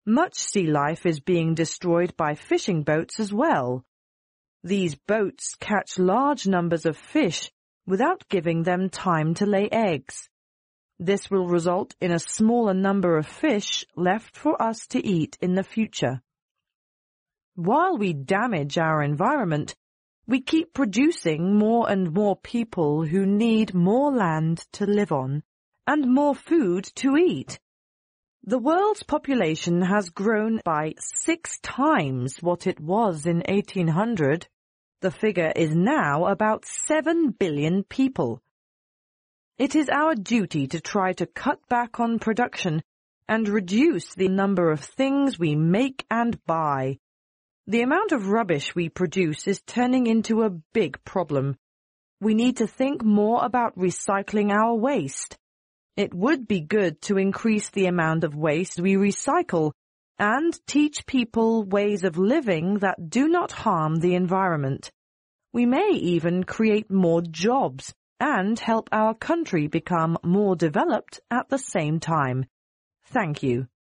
Much sea life is being destroyed by fishing boats as well. These boats catch large numbers of fish without giving them time to lay eggs. This will result in a smaller number of fish left for us to eat in the future. While we damage our environment, we keep producing more and more people who need more land to live on and more food to eat. The world's population has grown by 6 times what it was in 1800. The figure is now about 7 billion people. It is our duty to try to cut back on production and reduce the number of things we make and buy. The amount of rubbish we produce is turning into a big problem. We need to think more about recycling our waste. It would be good to increase the amount of waste we recycle and teach people ways of living that do not harm the environment. We may even create more jobs and help our country become more developed at the same time. Thank you.